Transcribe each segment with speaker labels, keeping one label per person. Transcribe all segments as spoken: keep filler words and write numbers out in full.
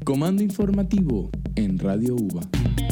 Speaker 1: Comando informativo en Radio UBA.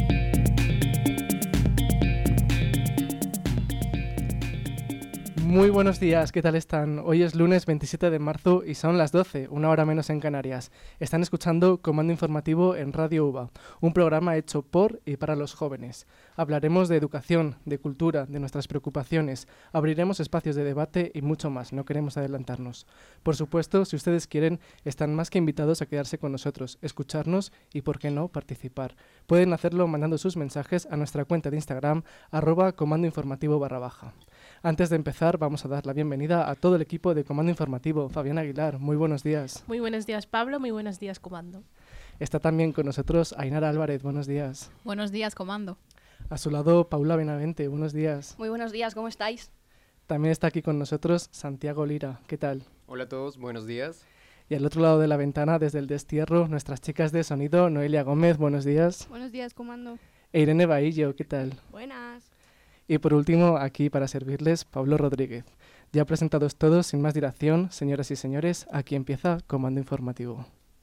Speaker 2: Muy buenos días, ¿qué tal están? Hoy es lunes veintisiete de marzo y son las doce, una hora menos en Canarias. Están escuchando Comando Informativo en Radio UBA, un programa hecho por y para los jóvenes. Hablaremos de educación, de cultura, de nuestras preocupaciones, abriremos espacios de debate y mucho más, no queremos adelantarnos. Por supuesto, si ustedes quieren, están más que invitados a quedarse con nosotros, escucharnos y, por qué no, participar. Pueden hacerlo mandando sus mensajes a nuestra cuenta de Instagram, arroba comando informativo barra baja. Antes de empezar, vamos a dar la bienvenida a todo el equipo de Comando Informativo. Fabián Aguilar, muy buenos días.
Speaker 3: Muy buenos días, Pablo. Muy buenos días, Comando.
Speaker 2: Está también con nosotros Ainara Álvarez. Buenos días.
Speaker 4: Buenos días, Comando.
Speaker 2: A su lado, Paula Benavente. Buenos días.
Speaker 5: Muy buenos días, ¿cómo estáis?
Speaker 2: También está aquí con nosotros Santiago Lira. ¿Qué tal?
Speaker 6: Hola a todos, buenos días.
Speaker 2: Y al otro lado de la ventana, desde el destierro, nuestras chicas de sonido, Noelia Gómez. Buenos días.
Speaker 7: Buenos días, Comando.
Speaker 2: E Irene Bahillo. ¿Qué tal?
Speaker 7: Buenas.
Speaker 2: Y por último, aquí para servirles, Pablo Rodríguez. Ya presentados todos, sin más dilación, señoras y señores, aquí empieza Comando Informativo.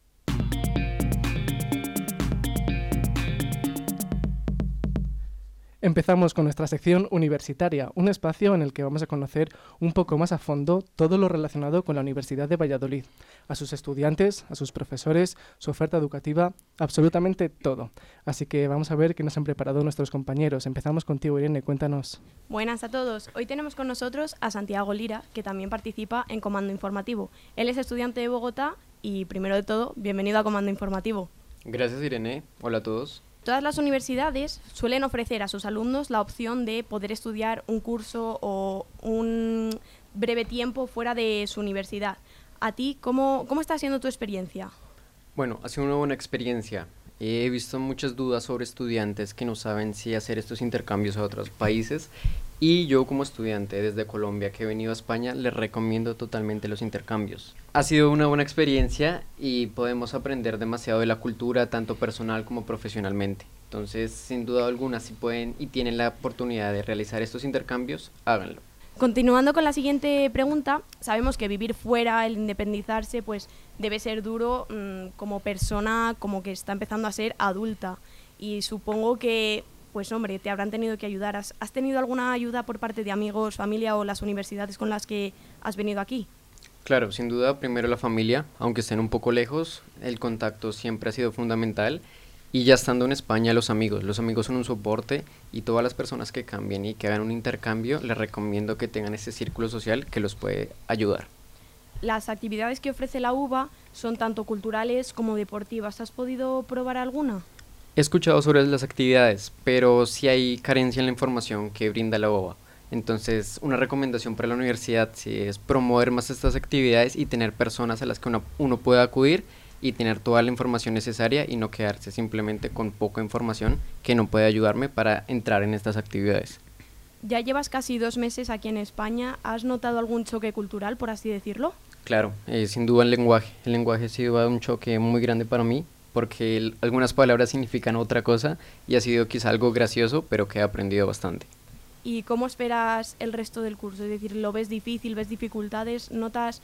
Speaker 2: Empezamos con nuestra sección universitaria, un espacio en el que vamos a conocer un poco más a fondo todo lo relacionado con la Universidad de Valladolid, a sus estudiantes, a sus profesores, su oferta educativa, absolutamente todo. Así que vamos a ver qué nos han preparado nuestros compañeros. Empezamos contigo, Irene, cuéntanos.
Speaker 7: Buenas a todos. Hoy tenemos con nosotros a Santiago Lira, que también participa en Comando Informativo. Él es estudiante de Bogotá y, primero de todo, bienvenido a Comando Informativo.
Speaker 6: Gracias, Irene. Hola a todos.
Speaker 7: Todas las universidades suelen ofrecer a sus alumnos la opción de poder estudiar un curso o un breve tiempo fuera de su universidad. ¿A ti cómo, cómo está siendo tu experiencia?
Speaker 6: Bueno, ha sido una buena experiencia. He visto muchas dudas sobre estudiantes que no saben si hacer estos intercambios a otros países y yo como estudiante desde Colombia que he venido a España les recomiendo totalmente los intercambios. Ha sido una buena experiencia y podemos aprender demasiado de la cultura tanto personal como profesionalmente. Entonces, sin duda alguna, si pueden y tienen la oportunidad de realizar estos intercambios, háganlo.
Speaker 7: Continuando con la siguiente pregunta, sabemos que vivir fuera, el independizarse, pues debe ser duro mmm, como persona, como que está empezando a ser adulta. Y supongo que, pues hombre, te habrán tenido que ayudar. ¿Has, has tenido alguna ayuda por parte de amigos, familia o las universidades con las que has venido aquí?
Speaker 6: Claro, sin duda, primero la familia, aunque estén un poco lejos, el contacto siempre ha sido fundamental. Y ya estando en España, los amigos. Los amigos son un soporte y todas las personas que cambien y que hagan un intercambio, les recomiendo que tengan ese círculo social que los puede ayudar.
Speaker 7: Las actividades que ofrece la UBA son tanto culturales como deportivas. ¿Has podido probar alguna?
Speaker 6: He escuchado sobre las actividades, pero sí hay carencia en la información que brinda la UBA. Entonces, una recomendación para la universidad sí es promover más estas actividades y tener personas a las que uno, uno pueda acudir y tener toda la información necesaria y no quedarse simplemente con poca información que no puede ayudarme para entrar en estas actividades.
Speaker 7: Ya llevas casi dos meses aquí en España. ¿Has notado algún choque cultural, por así decirlo?
Speaker 6: Claro, eh, sin duda el lenguaje. El lenguaje ha sido un choque muy grande para mí porque el, algunas palabras significan otra cosa y ha sido quizá algo gracioso, pero que he aprendido bastante.
Speaker 7: ¿Y cómo esperas el resto del curso? Es decir, ¿lo ves difícil, ves dificultades? ¿Notas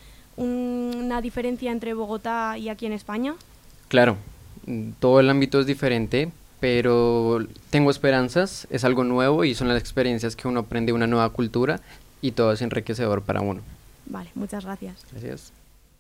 Speaker 7: una diferencia entre Bogotá y aquí en España?
Speaker 6: Claro, todo el ámbito es diferente, pero tengo esperanzas, es algo nuevo y son las experiencias que uno aprende una nueva cultura y todo es enriquecedor para uno.
Speaker 7: Vale, muchas gracias.
Speaker 6: Gracias.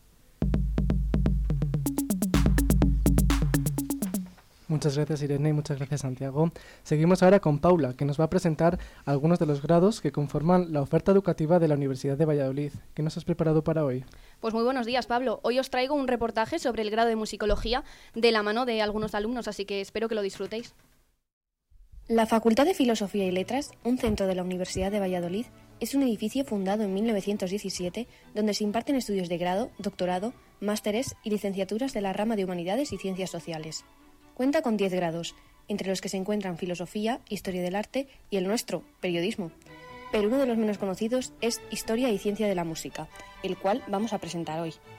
Speaker 2: Muchas gracias, Irene, y muchas gracias, Santiago. Seguimos ahora con Paula, que nos va a presentar algunos de los grados que conforman la oferta educativa de la Universidad de Valladolid. ¿Qué nos has preparado para hoy?
Speaker 5: Pues muy buenos días, Pablo. Hoy os traigo un reportaje sobre el grado de musicología de la mano de algunos alumnos, así que espero que lo disfrutéis.
Speaker 8: La Facultad de Filosofía y Letras, un centro de la Universidad de Valladolid, es un edificio fundado en mil novecientos diecisiete donde se imparten estudios de grado, doctorado, másteres y licenciaturas de la rama de Humanidades y Ciencias Sociales. Cuenta con diez grados, entre los que se encuentran Filosofía, Historia del Arte y el nuestro, Periodismo. Pero uno de los menos conocidos es Historia y Ciencia de la Música, el cual vamos a presentar hoy.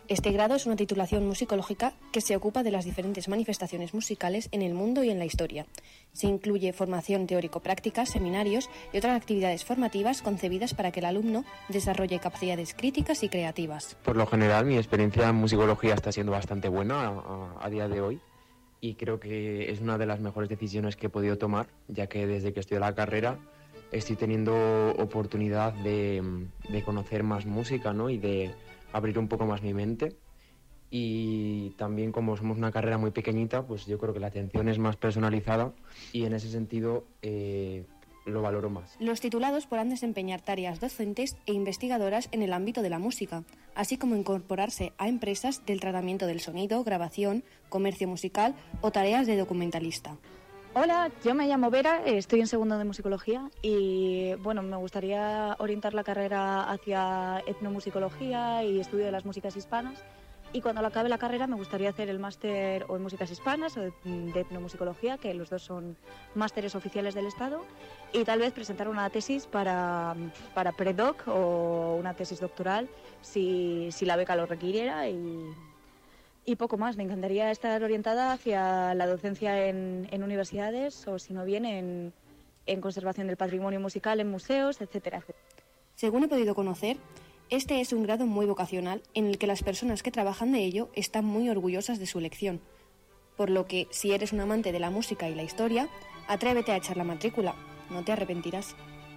Speaker 8: Este grado es una titulación musicológica que se ocupa de las diferentes manifestaciones musicales en el mundo y en la historia. Se incluye formación teórico-práctica, seminarios y otras actividades formativas concebidas para que el alumno desarrolle capacidades críticas y creativas.
Speaker 4: Por lo general, mi experiencia en musicología está siendo bastante buena a, a día de hoy y creo que es una de las mejores decisiones que he podido tomar, ya que desde que estudié la carrera estoy teniendo oportunidad de, de conocer más música, ¿no? Y de abrir un poco más mi mente, y también como somos una carrera muy pequeñita, pues yo creo que la atención es más personalizada y en ese sentido eh, lo valoro más.
Speaker 8: Los titulados podrán desempeñar tareas docentes e investigadoras en el ámbito de la música, así como incorporarse a empresas del tratamiento del sonido, grabación, comercio musical o tareas de documentalista.
Speaker 9: Hola, yo me llamo Vera, estoy en segundo de musicología y bueno, me gustaría orientar la carrera hacia etnomusicología y estudio de las músicas hispanas, y cuando acabe la carrera me gustaría hacer el máster o en músicas hispanas o de, de etnomusicología, que los dos son másteres oficiales del Estado, y tal vez presentar una tesis para, para predoc o una tesis doctoral si, si la beca lo requiriera, y Y poco más. Me encantaría estar orientada hacia la docencia en, en universidades o, si no bien, en, en conservación del patrimonio musical, en museos, etcétera, etcétera.
Speaker 8: Según he podido conocer, este es un grado muy vocacional en el que las personas que trabajan de ello están muy orgullosas de su elección. Por lo que, si eres un amante de la música y la historia, atrévete a echar la matrícula. No te arrepentirás.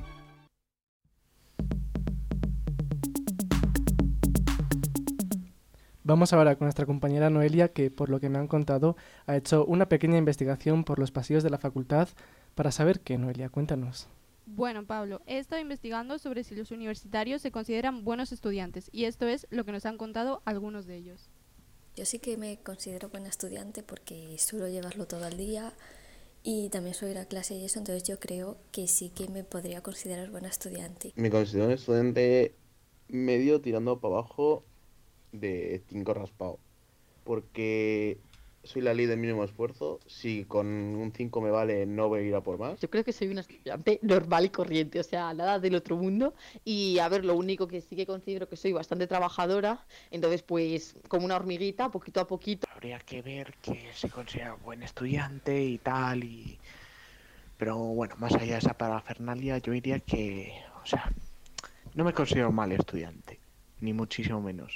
Speaker 2: Vamos ahora con nuestra compañera Noelia, que por lo que me han contado ha hecho una pequeña investigación por los pasillos de la facultad para saber qué. Noelia, cuéntanos.
Speaker 10: Bueno, Pablo, he estado investigando sobre si los universitarios se consideran buenos estudiantes, y esto es lo que nos han contado algunos de ellos.
Speaker 11: Yo sí que me considero buena estudiante porque suelo llevarlo todo el día y también suelo ir a clase y eso, entonces yo creo que sí que me podría considerar buena estudiante.
Speaker 12: Me considero un estudiante medio tirando para abajo de cinco raspado, porque soy la ley del mínimo esfuerzo. Si con un cinco me vale, no voy a ir a por más.
Speaker 13: Yo creo que soy una estudiante normal y corriente, o sea, nada del otro mundo. Y a ver, lo único que sí que considero que soy bastante trabajadora, entonces pues como una hormiguita, poquito a poquito.
Speaker 14: Habría que ver que se considera buen estudiante y tal, y pero bueno, más allá de esa parafernalia, yo diría que, o sea, no me considero mal estudiante, ni muchísimo menos,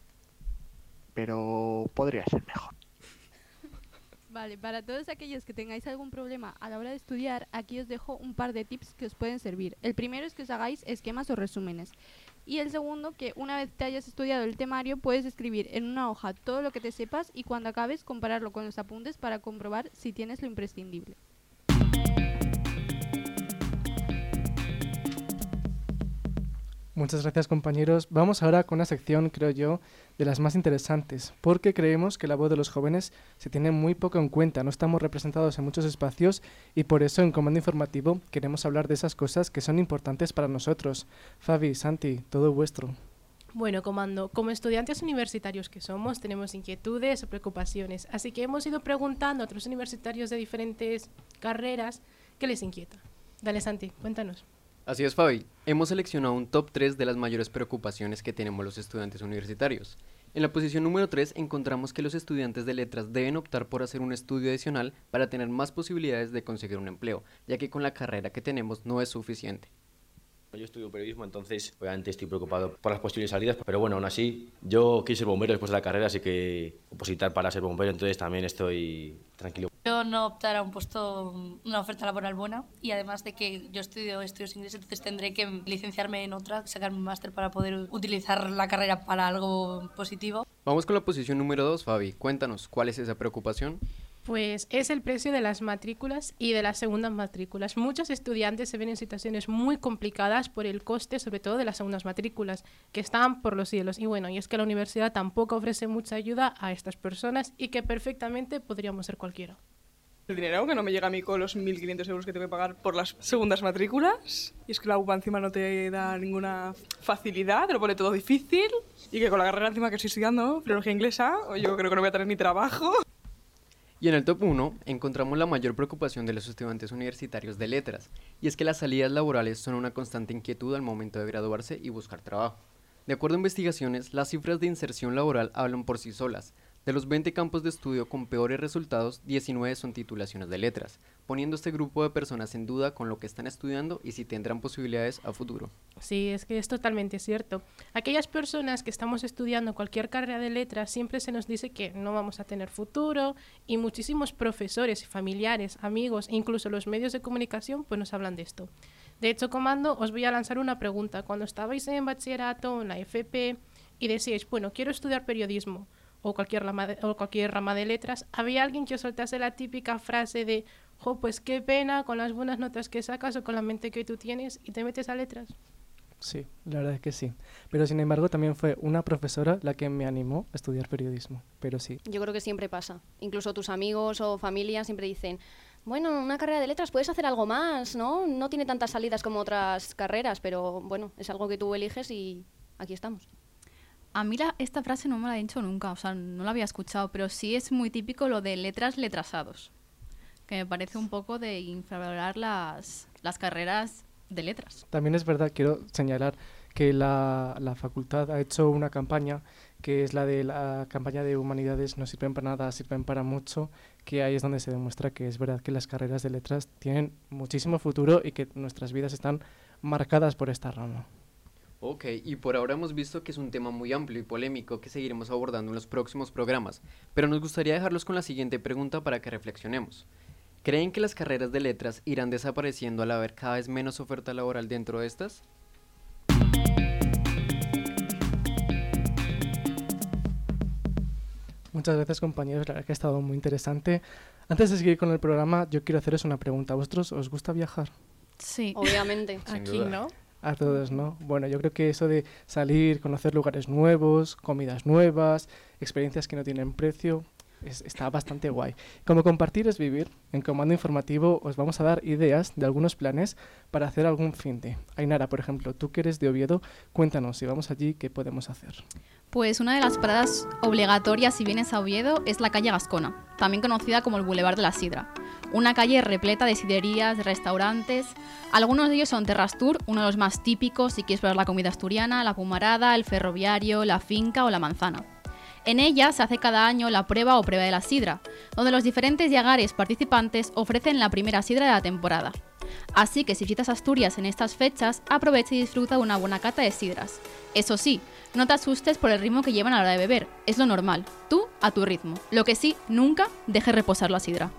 Speaker 14: pero podría ser mejor.
Speaker 10: Vale, para todos aquellos que tengáis algún problema a la hora de estudiar, aquí os dejo un par de tips que os pueden servir. El primero es que os hagáis esquemas o resúmenes. Y el segundo, que una vez te hayas estudiado el temario, puedes escribir en una hoja todo lo que te sepas y cuando acabes compararlo con los apuntes para comprobar si tienes lo imprescindible.
Speaker 2: Muchas gracias, compañeros. Vamos ahora con una sección, creo yo, de las más interesantes, porque creemos que la voz de los jóvenes se tiene muy poco en cuenta, no estamos representados en muchos espacios y por eso en Comando Informativo queremos hablar de esas cosas que son importantes para nosotros. Fabi, Santi, todo vuestro.
Speaker 3: Bueno, Comando, como estudiantes universitarios que somos, tenemos inquietudes o preocupaciones, así que hemos ido preguntando a otros universitarios de diferentes carreras qué les inquieta. Dale, Santi, cuéntanos.
Speaker 6: Así es, Fabi. Hemos seleccionado un top tres de las mayores preocupaciones que tenemos los estudiantes universitarios. En la posición número tres encontramos que los estudiantes de letras deben optar por hacer un estudio adicional para tener más posibilidades de conseguir un empleo, ya que con la carrera que tenemos no es suficiente.
Speaker 15: Yo estudio periodismo, entonces obviamente estoy preocupado por las posibles salidas, pero bueno, aún así, yo quise ser bombero después de la carrera, así que opositar para ser bombero, entonces también estoy tranquilo.
Speaker 16: Yo no optar a un puesto, una oferta laboral buena, y además de que yo estudio estudios ingleses, entonces tendré que licenciarme en otra, sacar un máster para poder utilizar la carrera para algo positivo.
Speaker 6: Vamos con la posición número dos, Fabi. Cuéntanos, ¿cuál es esa preocupación?
Speaker 3: Pues es el precio de las matrículas y de las segundas matrículas. Muchos estudiantes se ven en situaciones muy complicadas por el coste, sobre todo de las segundas matrículas, que están por los cielos. Y bueno, y es que la universidad tampoco ofrece mucha ayuda a estas personas y que perfectamente podríamos ser cualquiera.
Speaker 17: El dinero que no me llega a mí con los mil quinientos euros que tengo que pagar por las segundas matrículas. Y es que la U P A encima no te da ninguna facilidad, te lo pone todo difícil. Y que con la carrera encima que estoy estudiando, filología inglesa, yo creo que no voy a tener ni trabajo.
Speaker 6: Y en el top uno encontramos la mayor preocupación de los estudiantes universitarios de letras, y es que las salidas laborales son una constante inquietud al momento de graduarse y buscar trabajo. De acuerdo a investigaciones, las cifras de inserción laboral hablan por sí solas. De los veinte campos de estudio con peores resultados, diecinueve son titulaciones de letras, poniendo este grupo de personas en duda con lo que están estudiando y si tendrán posibilidades a futuro.
Speaker 3: Sí, es que es totalmente cierto. Aquellas personas que estamos estudiando cualquier carrera de letras siempre se nos dice que no vamos a tener futuro y muchísimos profesores, familiares, amigos e incluso los medios de comunicación pues nos hablan de esto. De hecho, Comando, os voy a lanzar una pregunta. Cuando estabais en bachillerato, en la F P y decíais, bueno, quiero estudiar periodismo, o cualquier rama de, o cualquier rama de letras, ¿había alguien que os soltase la típica frase de jo, pues qué pena con las buenas notas que sacas o con la mente que tú tienes y te metes a letras?
Speaker 2: Sí, la verdad es que sí. Pero sin embargo también fue una profesora la que me animó a estudiar periodismo, pero sí.
Speaker 5: Yo creo que siempre pasa. Incluso tus amigos o familia siempre dicen, bueno, una carrera de letras puedes hacer algo más, ¿no? No tiene tantas salidas como otras carreras, pero bueno, es algo que tú eliges y aquí estamos.
Speaker 18: A mí la, esta frase no me la he dicho nunca, o sea, no la había escuchado, pero sí es muy típico lo de letras letrasados, que me parece un poco de infravalorar las, las carreras de letras.
Speaker 2: También es verdad, quiero señalar que la, la facultad ha hecho una campaña, que es la de la campaña de humanidades no sirven para nada, sirven para mucho, que ahí es donde se demuestra que es verdad que las carreras de letras tienen muchísimo futuro y que nuestras vidas están marcadas por esta rama.
Speaker 6: Ok, y por ahora hemos visto que es un tema muy amplio y polémico que seguiremos abordando en los próximos programas, pero nos gustaría dejarlos con la siguiente pregunta para que reflexionemos. ¿Creen que las carreras de letras irán desapareciendo al haber cada vez menos oferta laboral dentro de estas?
Speaker 2: Muchas gracias, compañeros, la verdad que ha estado muy interesante. Antes de seguir con el programa, yo quiero haceros una pregunta. ¿A vosotros os gusta viajar?
Speaker 18: Sí.
Speaker 5: Obviamente.
Speaker 3: Aquí, ¿no?
Speaker 2: A todos, ¿no? Bueno, yo creo que eso de salir, conocer lugares nuevos, comidas nuevas, experiencias que no tienen precio, es, está bastante guay. Como compartir es vivir, en Comando Informativo os vamos a dar ideas de algunos planes para hacer algún finde. Ainara, por ejemplo, tú que eres de Oviedo, cuéntanos, si vamos allí, ¿qué podemos hacer?
Speaker 18: Pues una de las paradas obligatorias si vienes a Oviedo es la calle Gascona, también conocida como el Boulevard de la Sidra. Una calle repleta de sidrerías, de restaurantes. Algunos de ellos son Terras Tour, uno de los más típicos si quieres probar la comida asturiana, la pumarada, el ferroviario, la finca o la manzana. En ella se hace cada año la prueba o prueba de la sidra, donde los diferentes llagares participantes ofrecen la primera sidra de la temporada. Así que si visitas Asturias en estas fechas, aprovecha y disfruta de una buena cata de sidras. Eso sí, no te asustes por el ritmo que llevan a la hora de beber, es lo normal, tú a tu ritmo. Lo que sí, nunca dejes reposar la sidra.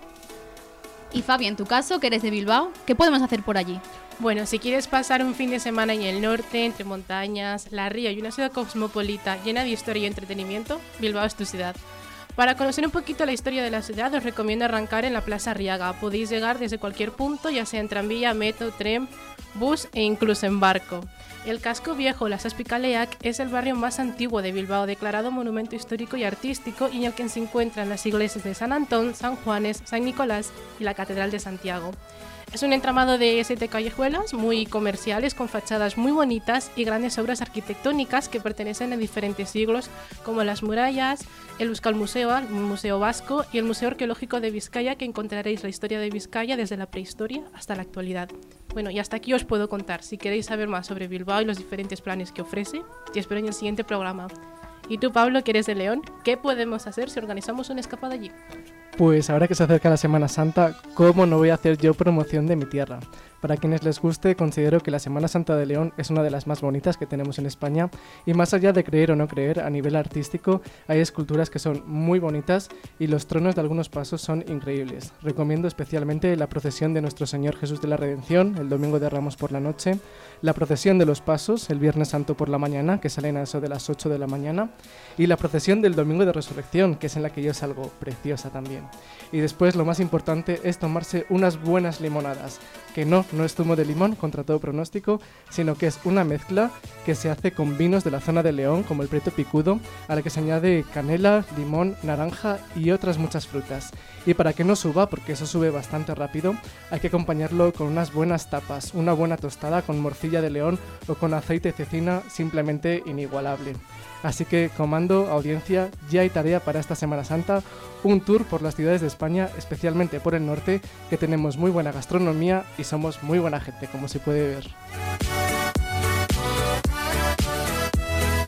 Speaker 18: Y Fabi, en tu caso, que eres de Bilbao, ¿qué podemos hacer por allí?
Speaker 3: Bueno, si quieres pasar un fin de semana en el norte, entre montañas, La Ría y una ciudad cosmopolita llena de historia y entretenimiento, Bilbao es tu ciudad. Para conocer un poquito la historia de la ciudad, os recomiendo arrancar en la Plaza Arriaga. Podéis llegar desde cualquier punto, ya sea en tranvía, metro, tren, bus e incluso en barco. El casco viejo, la Saspicaleac, es el barrio más antiguo de Bilbao, declarado monumento histórico y artístico, y en el que se encuentran las iglesias de San Antón, San Juanes, San Nicolás y la Catedral de Santiago. Es un entramado de siete callejuelas muy comerciales, con fachadas muy bonitas y grandes obras arquitectónicas que pertenecen a diferentes siglos, como las murallas, el Euskal Museo, el Museo Vasco y el Museo Arqueológico de Vizcaya, que encontraréis la historia de Vizcaya desde la prehistoria hasta la actualidad. Bueno, y hasta aquí os puedo contar. Si queréis saber más sobre Bilbao y los diferentes planes que ofrece, te espero en el siguiente programa. Y tú, Pablo, que eres de León, ¿qué podemos hacer si organizamos una escapada allí?
Speaker 2: Pues ahora que se acerca la Semana Santa, ¿cómo no voy a hacer yo promoción de mi tierra? Para quienes les guste, considero que la Semana Santa de León es una de las más bonitas que tenemos en España, y más allá de creer o no creer, a nivel artístico hay esculturas que son muy bonitas y los tronos de algunos pasos son increíbles. Recomiendo especialmente la procesión de Nuestro Señor Jesús de la Redención, el Domingo de Ramos por la noche, la procesión de los Pasos, el Viernes Santo por la mañana, que salen a eso de las ocho de la mañana, y la procesión del Domingo de Resurrección, que es en la que yo salgo, preciosa también. Y después, lo más importante es tomarse unas buenas limonadas, que no, no es zumo de limón contra todo pronóstico, sino que es una mezcla que se hace con vinos de la zona de León, como el Prieto Picudo, a la que se añade canela, limón, naranja y otras muchas frutas. Y para que no suba, porque eso sube bastante rápido, hay que acompañarlo con unas buenas tapas, una buena tostada con morcilla de León o con aceite de cecina, simplemente inigualable. Así que, comando, audiencia, ya hay tarea para esta Semana Santa, un tour por las ciudades de España, especialmente por el norte, que tenemos muy buena gastronomía y somos muy buena gente, como se puede ver.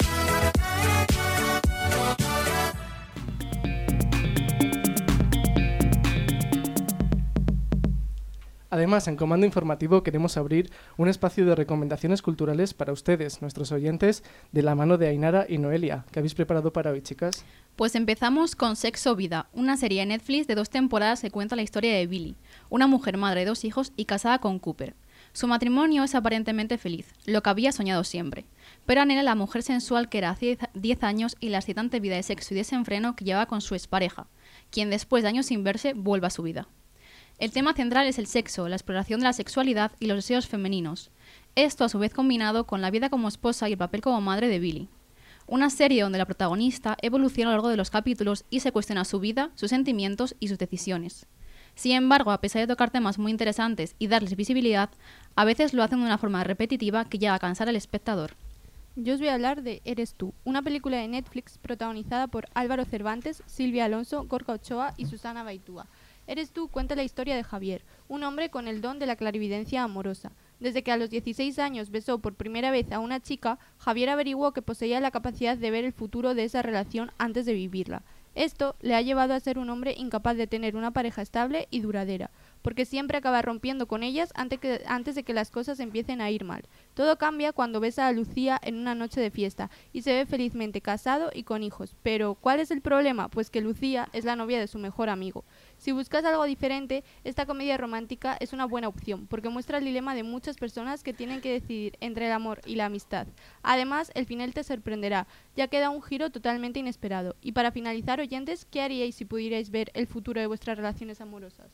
Speaker 2: Además, en Comando Informativo queremos abrir un espacio de recomendaciones culturales para ustedes, nuestros oyentes, de la mano de Ainara y Noelia. ¿Qué habéis preparado para hoy, chicas?
Speaker 18: Pues empezamos con Sexo Vida, una serie de Netflix de dos temporadas que cuenta la historia de Billy, una mujer madre de dos hijos y casada con Cooper. Su matrimonio es aparentemente feliz, lo que había soñado siempre, pero anhela la mujer sensual que era hace diez años y la excitante vida de sexo y desenfreno que llevaba con su expareja, quien después de años sin verse vuelve a su vida. El tema central es el sexo, la exploración de la sexualidad y los deseos femeninos. Esto a su vez combinado con la vida como esposa y el papel como madre de Billy. Una serie donde la protagonista evoluciona a lo largo de los capítulos y se cuestiona su vida, sus sentimientos y sus decisiones. Sin embargo, a pesar de tocar temas muy interesantes y darles visibilidad, a veces lo hacen de una forma repetitiva que llega a cansar al espectador.
Speaker 10: Yo os voy a hablar de Eres tú, una película de Netflix protagonizada por Álvaro Cervantes, Silvia Alonso, Gorka Ochoa y Susana Baitúa. Eres tú cuenta la historia de Javier, un hombre con el don de la clarividencia amorosa. Desde que a los dieciséis años besó por primera vez a una chica, Javier averiguó que poseía la capacidad de ver el futuro de esa relación antes de vivirla. Esto le ha llevado a ser un hombre incapaz de tener una pareja estable y duradera, porque siempre acaba rompiendo con ellas antes, que, antes de que las cosas empiecen a ir mal. Todo cambia cuando besa a Lucía en una noche de fiesta y se ve felizmente casado y con hijos. Pero, ¿cuál es el problema? Pues que Lucía es la novia de su mejor amigo. Si buscas algo diferente, esta comedia romántica es una buena opción, porque muestra el dilema de muchas personas que tienen que decidir entre el amor y la amistad. Además, el final te sorprenderá, ya que da un giro totalmente inesperado. Y para finalizar, oyentes, ¿qué haríais si pudierais ver el futuro de vuestras relaciones amorosas?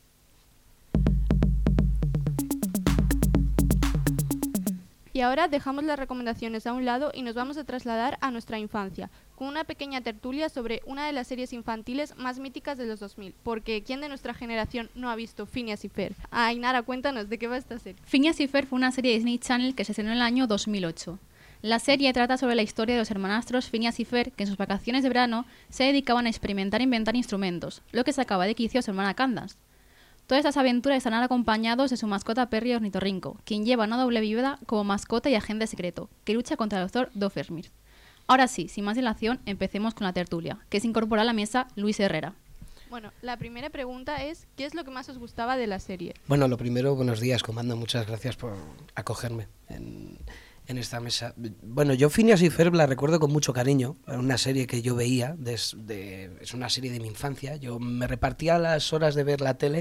Speaker 10: Y ahora dejamos las recomendaciones a un lado y nos vamos a trasladar a nuestra infancia, con una pequeña tertulia sobre una de las series infantiles más míticas de los dos mil, porque ¿quién de nuestra generación no ha visto Phineas y Ferb? Ah, Ainara, cuéntanos, ¿de qué va esta serie?
Speaker 18: Phineas y Ferb fue una serie de Disney Channel que se estrenó en el año dos mil ocho. La serie trata sobre la historia de los hermanastros Phineas y Ferb que en sus vacaciones de verano se dedicaban a experimentar e inventar instrumentos, lo que sacaba de quicio a su hermana Candace. Todas estas aventuras están acompañados de su mascota Perry Ornitorrinco, quien lleva una doble vida como mascota y agente secreto, que lucha contra el doctor Doofenshmirtz. Ahora sí, sin más dilación, empecemos con la tertulia, que se incorpora a la mesa Luis Herrera.
Speaker 10: Bueno, la primera pregunta es, ¿qué es lo que más os gustaba de la serie?
Speaker 19: Bueno, lo primero, buenos días, comando, muchas gracias por acogerme en, en esta mesa. Bueno, yo Phineas y Ferb la recuerdo con mucho cariño, era una serie que yo veía, de, de, es una serie de mi infancia, yo me repartía las horas de ver la tele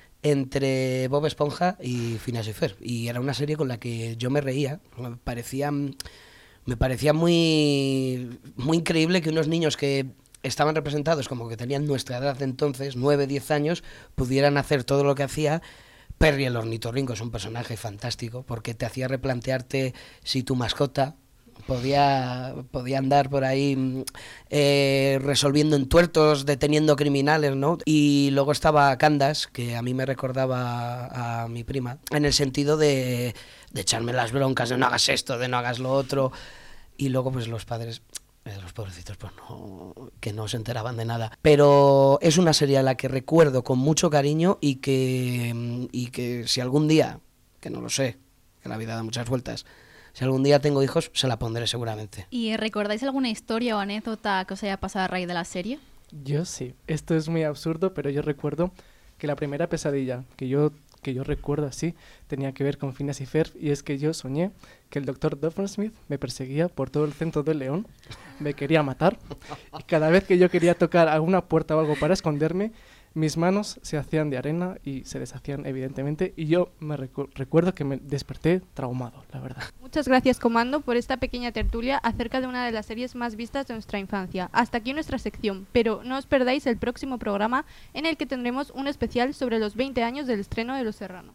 Speaker 19: entre Bob Esponja y Phineas y Ferb, y era una serie con la que yo me reía, me parecía, me parecía muy, muy increíble que unos niños que estaban representados como que tenían nuestra edad de entonces, nueve, diez años, pudieran hacer todo lo que hacía. Perry el Ornitorrinco es un personaje fantástico porque te hacía replantearte si tu mascota podía, podía andar por ahí eh, resolviendo entuertos, deteniendo criminales, ¿no? Y luego estaba Candace, que a mí me recordaba a mi prima, en el sentido de, de echarme las broncas, de no hagas esto, de no hagas lo otro. Y luego pues los padres, eh, los pobrecitos, pues no, que no se enteraban de nada. Pero es una serie a la que recuerdo con mucho cariño y que, y que si algún día, que no lo sé, que la vida da muchas vueltas, si algún día tengo hijos, se la pondré seguramente.
Speaker 18: ¿Y recordáis alguna historia o anécdota que os haya pasado a raíz de la serie?
Speaker 2: Yo sí. Esto es muy absurdo, pero yo recuerdo que la primera pesadilla que yo, que yo recuerdo así tenía que ver con Phineas y Ferb, y es que yo soñé que el doctor Doofenshmirtz me perseguía por todo el centro de León, me quería matar, y cada vez que yo quería tocar alguna puerta o algo para esconderme, mis manos se hacían de arena y se deshacían evidentemente, y yo me recu- recuerdo que me desperté traumado, la verdad.
Speaker 10: Muchas gracias, Comando, por esta pequeña tertulia acerca de una de las series más vistas de nuestra infancia. Hasta aquí nuestra sección, pero no os perdáis el próximo programa en el que tendremos un especial sobre los veinte años del estreno de Los Serrano.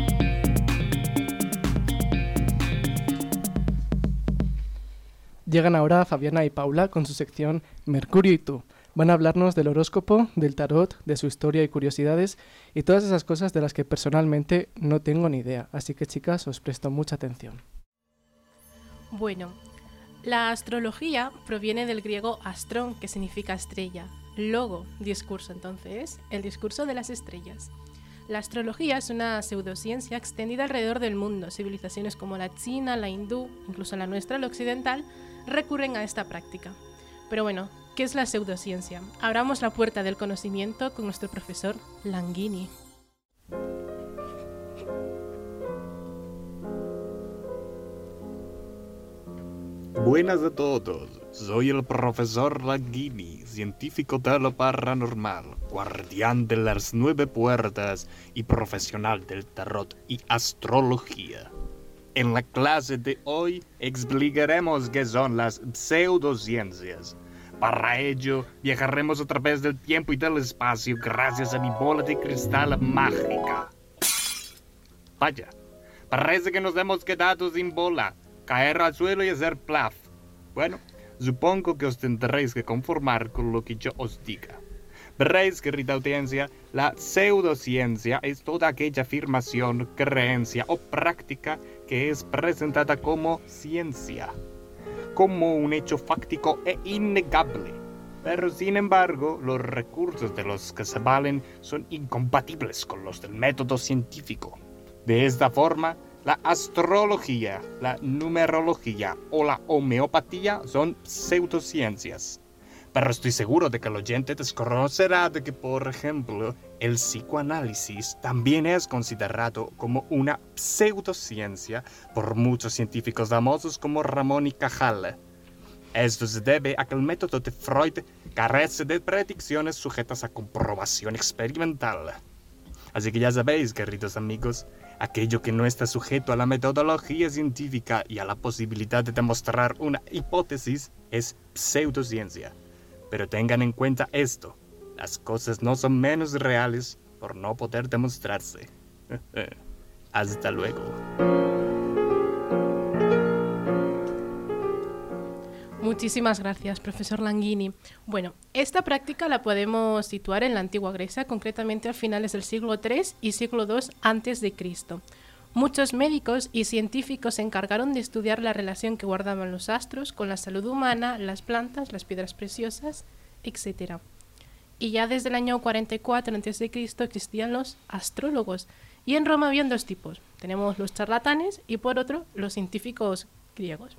Speaker 2: Llegan ahora Fabiana y Paula con su sección Mercurio y tú. Van a hablarnos del horóscopo, del tarot, de su historia y curiosidades y todas esas cosas de las que personalmente no tengo ni idea. Así que, chicas, os presto mucha atención.
Speaker 3: Bueno, la astrología proviene del griego astrón, que significa estrella. Logo, discurso, entonces, el discurso de las estrellas. La astrología es una pseudociencia extendida alrededor del mundo. Civilizaciones como la china, la hindú, incluso la nuestra, la occidental, recurren a esta práctica. Pero bueno, ¿qué es la pseudociencia? Abramos la puerta del conocimiento con nuestro profesor Langhini.
Speaker 20: Buenas a todos, soy el profesor Langhini, científico de lo paranormal, guardián de las nueve puertas y profesional del tarot y astrología. En la clase de hoy explicaremos qué son las pseudociencias. Para ello, viajaremos a través del tiempo y del espacio gracias a mi bola de cristal mágica. Vaya, parece que nos hemos quedado sin bola. Caer al suelo y hacer plaf. Bueno, supongo que os tendréis que conformar con lo que yo os diga. Veréis, querida audiencia, la pseudociencia es toda aquella afirmación, creencia o práctica que es presentada como ciencia, como un hecho fáctico e innegable. Pero sin embargo, los recursos de los que se valen son incompatibles con los del método científico. De esta forma, la astrología, la numerología o la homeopatía son pseudociencias. Pero estoy seguro de que el oyente desconocerá de que, por ejemplo, el psicoanálisis también es considerado como una pseudociencia por muchos científicos famosos como Ramón y Cajal. Esto se debe a que el método de Freud carece de predicciones sujetas a comprobación experimental. Así que ya sabéis, queridos amigos, aquello que no está sujeto a la metodología científica y a la posibilidad de demostrar una hipótesis es pseudociencia. Pero tengan en cuenta esto, las cosas no son menos reales por no poder demostrarse. Hasta luego.
Speaker 3: Muchísimas gracias, profesor Langhini. Bueno, esta práctica la podemos situar en la antigua Grecia, concretamente a finales del siglo tercero y siglo segundo antes de Cristo. Muchos médicos y científicos se encargaron de estudiar la relación que guardaban los astros con la salud humana, las plantas, las piedras preciosas, etcétera. Y ya desde el año cuarenta y cuatro antes de Cristo existían los astrólogos. Y en Roma habían dos tipos. Tenemos los charlatanes y por otro los científicos griegos.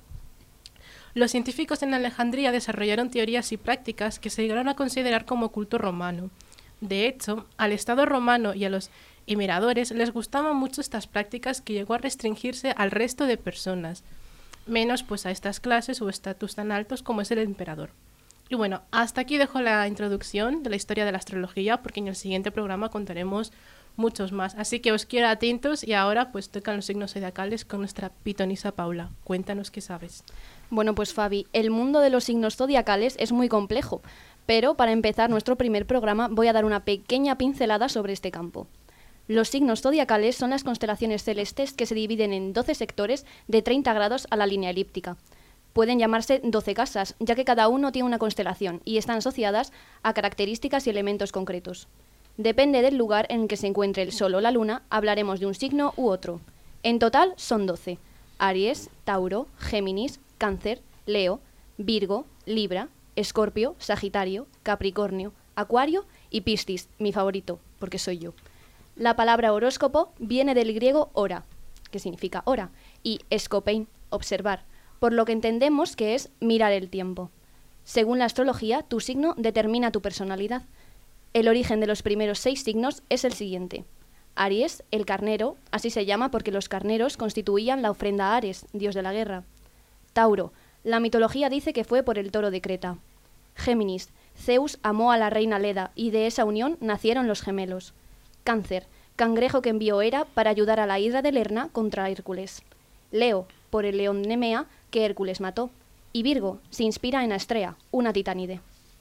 Speaker 3: Los científicos en Alejandría desarrollaron teorías y prácticas que se llegaron a considerar como culto romano. De hecho, al Estado romano y a los emperadores les gustaban mucho estas prácticas que llegó a restringirse al resto de personas, menos pues a estas clases o estatus tan altos como es el emperador. Y bueno, hasta aquí dejo la introducción de la historia de la astrología, porque en el siguiente programa contaremos muchos más. Así que os quiero atentos y ahora pues tocan los signos zodiacales con nuestra pitonisa Paula. Cuéntanos qué sabes.
Speaker 5: Bueno, pues Fabi, el mundo de los signos zodiacales es muy complejo, pero para empezar nuestro primer programa voy a dar una pequeña pincelada sobre este campo. Los signos zodiacales son las constelaciones celestes que se dividen en doce sectores de treinta grados a la línea elíptica. Pueden llamarse doce casas, ya que cada uno tiene una constelación y están asociadas a características y elementos concretos. Depende del lugar en que se encuentre el Sol o la Luna, hablaremos de un signo u otro. En total son doce: Aries, Tauro, Géminis, Cáncer, Leo, Virgo, Libra, Escorpio, Sagitario, Capricornio, Acuario y Piscis, mi favorito, porque soy yo. La palabra horóscopo viene del griego hora, que significa hora, y escopein, observar, por lo que entendemos que es mirar el tiempo. Según la astrología, tu signo determina tu personalidad. El origen de los primeros seis signos es el siguiente. Aries, el carnero, así se llama porque los carneros constituían la ofrenda a Ares, dios de la guerra. Tauro, la mitología dice que fue por el toro de Creta. Géminis, Zeus amó a la reina Leda y de esa unión nacieron los gemelos. Cáncer, cangrejo que envió Hera para ayudar a la hidra de Lerna contra Hércules. Leo, por el león Nemea que Hércules mató. Y Virgo, se inspira en Astrea, una titánide.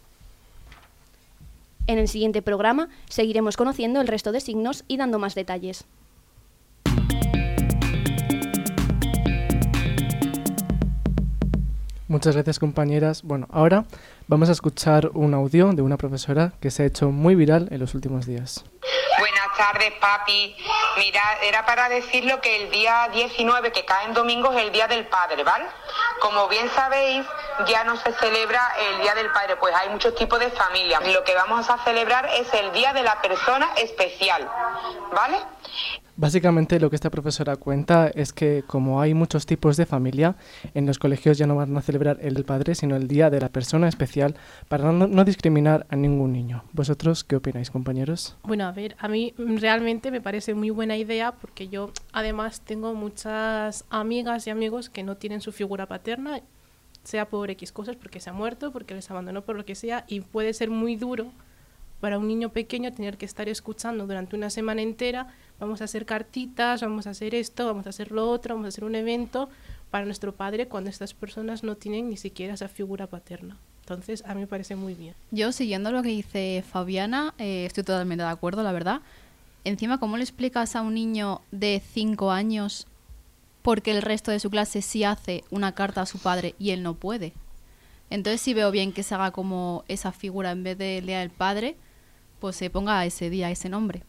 Speaker 5: En el siguiente programa seguiremos conociendo el resto de signos y dando más detalles.
Speaker 2: Muchas gracias, compañeras. Bueno, ahora vamos a escuchar un audio de una profesora que se ha hecho muy viral en los últimos días.
Speaker 21: Buenas tardes, papi. Mira, era para decirlo que el día diecinueve, que cae en domingo, es el Día del Padre, ¿vale? Como bien sabéis, ya no se celebra el Día del Padre, pues hay muchos tipos de familias. Lo que vamos a celebrar es el Día de la Persona Especial, ¿vale?
Speaker 2: Básicamente lo que esta profesora cuenta es que como hay muchos tipos de familia, en los colegios ya no van a celebrar el del padre, sino el Día de la Persona Especial para no, no discriminar a ningún niño. ¿Vosotros qué opináis, compañeros?
Speaker 3: Bueno, a ver, a mí realmente me parece muy buena idea porque yo además tengo muchas amigas y amigos que no tienen su figura paterna sea por X cosas, porque se ha muerto, porque les abandonó, por lo que sea, y puede ser muy duro para un niño pequeño tener que estar escuchando durante una semana entera, vamos a hacer cartitas, vamos a hacer esto, vamos a hacer lo otro, vamos a hacer un evento para nuestro padre cuando estas personas no tienen ni siquiera esa figura paterna. Entonces, a mí me parece muy bien.
Speaker 18: Yo, siguiendo lo que dice Fabiana, eh, estoy totalmente de acuerdo, la verdad. Encima, ¿cómo le explicas a un niño de cinco años porque el resto de su clase sí hace una carta a su padre y él no puede? Entonces, sí veo bien que se haga como esa figura, en vez de Día del Padre, pues se ponga ese día, ese nombre.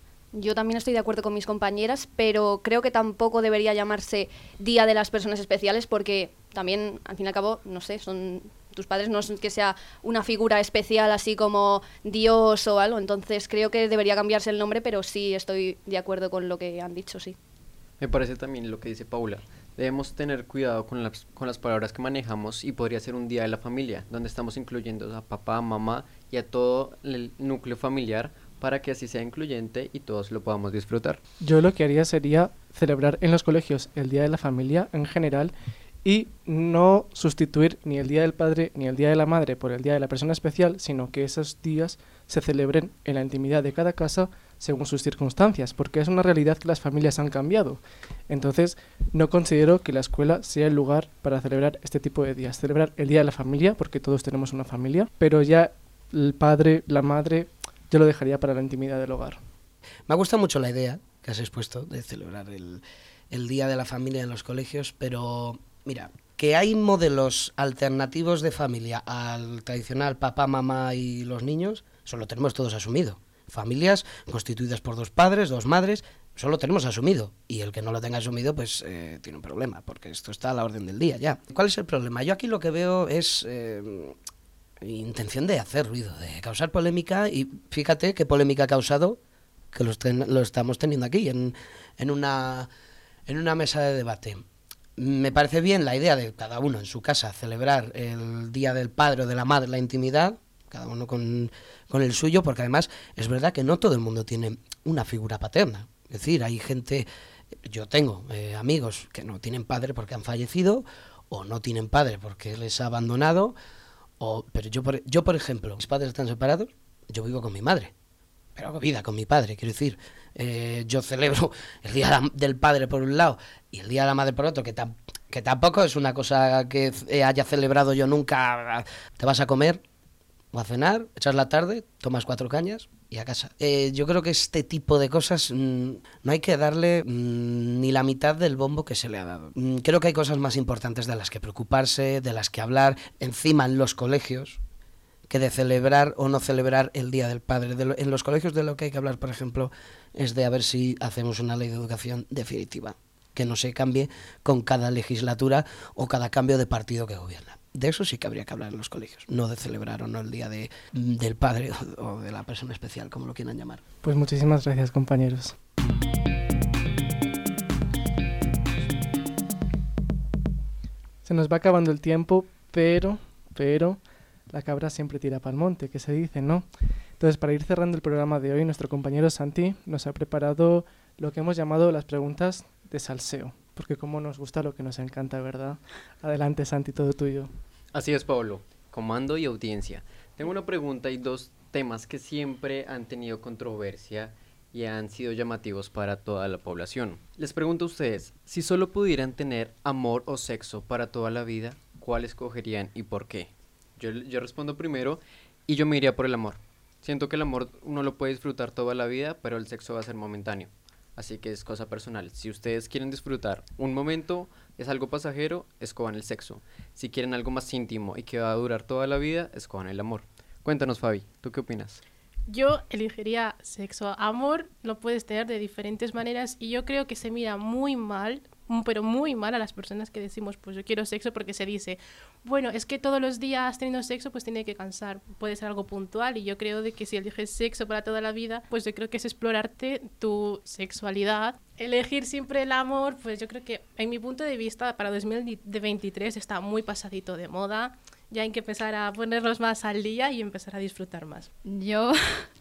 Speaker 5: Yo también estoy de acuerdo con mis compañeras, pero creo que tampoco debería llamarse Día de las Personas Especiales, porque también, al fin y al cabo, no sé, son tus padres, no es que sea una figura especial así como Dios o algo, entonces creo que debería cambiarse el nombre, pero sí estoy de acuerdo con lo que han dicho, sí.
Speaker 6: Me parece también lo que dice Paula. Debemos tener cuidado con las, con las palabras que manejamos, y podría ser un día de la familia, donde estamos incluyendo a papá, mamá y a todo el núcleo familiar, para que así sea incluyente y todos lo podamos disfrutar.
Speaker 2: Yo lo que haría sería celebrar en los colegios el Día de la Familia en general y no sustituir ni el Día del Padre ni el Día de la Madre por el Día de la Persona Especial, sino que esos días se celebren en la intimidad de cada casa según sus circunstancias, porque es una realidad que las familias han cambiado. Entonces, no considero que la escuela sea el lugar para celebrar este tipo de días. Celebrar el Día de la Familia, porque todos tenemos una familia, pero ya el padre, la madre, yo lo dejaría para la intimidad del hogar.
Speaker 19: Me gusta mucho la idea que has expuesto de celebrar el, el Día de la Familia en los colegios, pero mira, que hay modelos alternativos de familia al tradicional papá, mamá y los niños, eso lo tenemos todos asumido. Familias constituidas por dos padres, dos madres, eso lo tenemos asumido. Y el que no lo tenga asumido, pues eh, tiene un problema, porque esto está a la orden del día ya. ¿Cuál es el problema? Yo aquí lo que veo es eh, intención de hacer ruido, de causar polémica, y fíjate qué polémica ha causado, que lo, ten, lo estamos teniendo aquí, en, en, una, en una mesa de debate. Me parece bien la idea de cada uno en su casa celebrar el Día del Padre o de la Madre, la intimidad, cada uno con, con el suyo, porque además es verdad que no todo el mundo tiene una figura paterna. Es decir, hay gente, yo tengo eh, amigos que no tienen padre porque han fallecido, o no tienen padre porque les ha abandonado, o, pero yo por, yo, por ejemplo, mis padres están separados, yo vivo con mi madre, pero hago vida con mi padre, quiero decir, eh, yo celebro el Día del Padre por un lado y el Día de la Madre por otro, que, tam, que tampoco es una cosa que haya celebrado yo nunca. Te vas a comer o a cenar, echas la tarde, tomas cuatro cañas y a casa. Eh, yo creo que este tipo de cosas mmm, no hay que darle mmm, ni la mitad del bombo que se le ha dado. Mm, creo que hay cosas más importantes de las que preocuparse, de las que hablar encima en los colegios, que de celebrar o no celebrar el Día del Padre. De lo, en los colegios de lo que hay que hablar, por ejemplo, es de a ver si hacemos una ley de educación definitiva, que no se cambie con cada legislatura o cada cambio de partido que gobierna. De eso sí que habría que hablar en los colegios, no de celebrar o no el Día de, del Padre o, o de la persona especial, como lo quieran llamar.
Speaker 2: Pues muchísimas gracias, compañeros. Se nos va acabando el tiempo, pero, pero, la cabra siempre tira pa'l monte, que se dice, ¿no? Entonces, para ir cerrando el programa de hoy, nuestro compañero Santi nos ha preparado lo que hemos llamado las preguntas de salseo, porque como nos gusta lo que nos encanta, ¿verdad? Adelante, Santi, todo tuyo.
Speaker 6: Así es, Pablo. Comando y audiencia. Tengo una pregunta y dos temas que siempre han tenido controversia y han sido llamativos para toda la población. Les pregunto a ustedes, si solo pudieran tener amor o sexo para toda la vida, ¿cuál escogerían y por qué? Yo, yo respondo primero y yo me iría por el amor. Siento que el amor uno lo puede disfrutar toda la vida, pero el sexo va a ser momentáneo. Así que es cosa personal. Si ustedes quieren disfrutar un momento, es algo pasajero, escojan el sexo. Si quieren algo más íntimo y que va a durar toda la vida, escojan el amor. Cuéntanos, Fabi, ¿tú qué opinas?
Speaker 3: Yo elegiría sexo. Amor lo puedes tener de diferentes maneras y yo creo que se mira muy mal, pero muy mal a las personas que decimos, pues yo quiero sexo, porque se dice, bueno, es que todos los días teniendo sexo pues tiene que cansar, puede ser algo puntual, y yo creo de que si eliges sexo para toda la vida, pues yo creo que es explorarte tu sexualidad. Elegir siempre el amor, pues yo creo que en mi punto de vista para dos mil veintitrés está muy pasadito de moda. Ya hay que empezar a ponerlos más al día y empezar a disfrutar más.
Speaker 18: Yo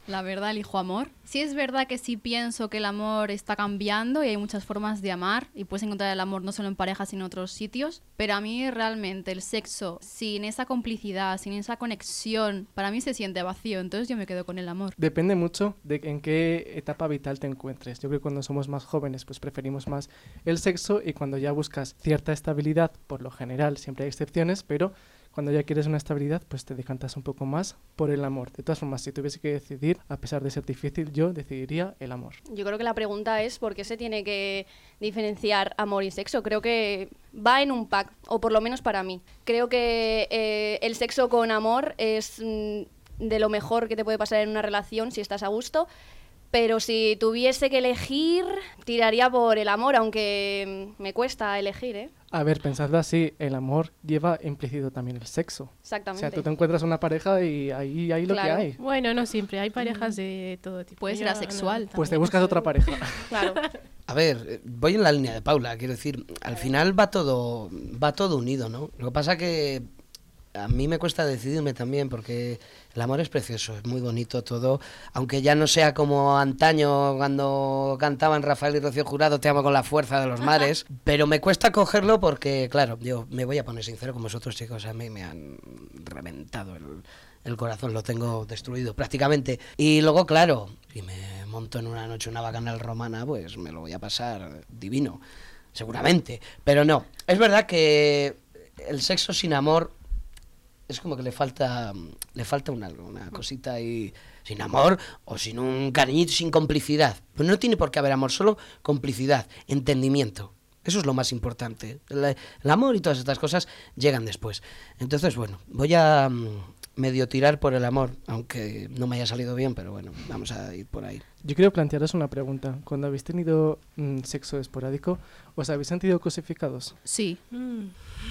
Speaker 18: La verdad, elijo amor. Sí es verdad que sí pienso que el amor está cambiando y hay muchas formas de amar y puedes encontrar el amor no solo en pareja sino en otros sitios, pero a mí realmente el sexo sin esa complicidad, sin esa conexión, para mí se siente vacío, entonces yo me quedo con el amor.
Speaker 2: Depende mucho de en qué etapa vital te encuentres. Yo creo que cuando somos más jóvenes pues preferimos más el sexo y cuando ya buscas cierta estabilidad, por lo general siempre hay excepciones, pero cuando ya quieres una estabilidad, pues te decantas un poco más por el amor. De todas formas, si tuviese que decidir, a pesar de ser difícil, yo decidiría el amor.
Speaker 5: Yo creo que la pregunta es ¿por qué se tiene que diferenciar amor y sexo? Creo que va en un pack, o por lo menos para mí. Creo que eh, el sexo con amor es mm, de lo mejor que te puede pasar en una relación si estás a gusto. Pero si tuviese que elegir, tiraría por el amor, aunque me cuesta elegir, ¿eh?
Speaker 2: A ver, pensadlo así, el amor lleva implícito también el sexo.
Speaker 5: Exactamente.
Speaker 2: O sea, tú te encuentras una pareja y ahí hay lo
Speaker 5: Claro.
Speaker 2: que hay.
Speaker 3: Bueno, no siempre, hay parejas de todo tipo.
Speaker 18: Puede ser
Speaker 3: Yo,
Speaker 18: asexual.
Speaker 3: no,
Speaker 2: Pues te
Speaker 3: también
Speaker 2: buscas
Speaker 3: soy-
Speaker 2: otra pareja.
Speaker 5: Claro.
Speaker 19: A ver, eh, voy en la línea de Paula, quiero decir, al final va todo, va todo unido, ¿no? Lo que pasa que a mí me cuesta decidirme también porque el amor es precioso, es muy bonito todo, aunque ya no sea como antaño cuando cantaban Rafael y Rocío Jurado, te amo con la fuerza de los mares, pero me cuesta cogerlo porque, claro, yo me voy a poner sincero con vosotros, chicos, a mí me han reventado el, el corazón, lo tengo destruido prácticamente. Y luego, claro, si me monto en una noche una bacanal romana, pues me lo voy a pasar divino, seguramente, pero no, es verdad que el sexo sin amor es como que le falta le falta un algo, una cosita ahí, sin amor o sin un cariñito, sin complicidad. Pero no tiene por qué haber amor, solo complicidad, entendimiento. Eso es lo más importante. El, el amor y todas estas cosas llegan después. Entonces, bueno, voy a mm, medio tirar por el amor, aunque no me haya salido bien, pero bueno, vamos a ir por ahí.
Speaker 2: Yo quiero plantearos una pregunta. Cuando habéis tenido mm, sexo esporádico, ¿os habéis sentido cosificados?
Speaker 18: Sí.
Speaker 3: Mm.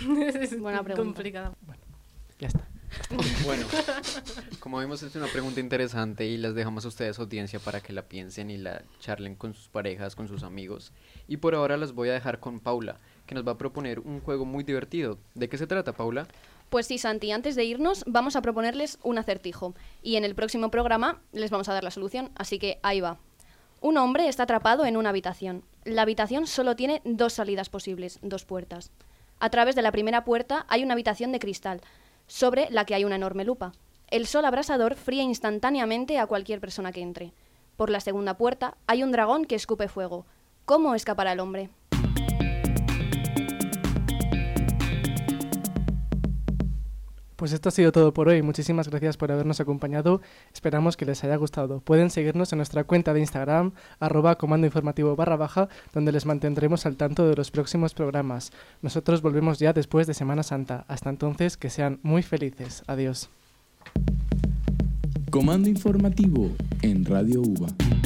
Speaker 5: Buena pregunta.
Speaker 3: Complicada.
Speaker 2: Ya está.
Speaker 6: Bueno, como vimos es una pregunta interesante y las dejamos a ustedes audiencia para que la piensen y la charlen con sus parejas, con sus amigos. Y por ahora las voy a dejar con Paula, que nos va a proponer un juego muy divertido. ¿De qué se trata, Paula?
Speaker 5: Pues sí, Santi, antes de irnos vamos a proponerles un acertijo y en el próximo programa les vamos a dar la solución, así que ahí va. Un hombre está atrapado en una habitación. La habitación solo tiene dos salidas posibles, dos puertas. A través de la primera puerta hay una habitación de cristal, sobre la que hay una enorme lupa. El sol abrasador fría instantáneamente a cualquier persona que entre. Por la segunda puerta hay un dragón que escupe fuego. ¿Cómo escapará el hombre?
Speaker 2: Pues esto ha sido todo por hoy. Muchísimas gracias por habernos acompañado. Esperamos que les haya gustado. Pueden seguirnos en nuestra cuenta de Instagram, arroba comando informativo barra baja, donde les mantendremos al tanto de los próximos programas. Nosotros volvemos ya después de Semana Santa. Hasta entonces, que sean muy felices. Adiós.
Speaker 1: Comando informativo en Radio U B A.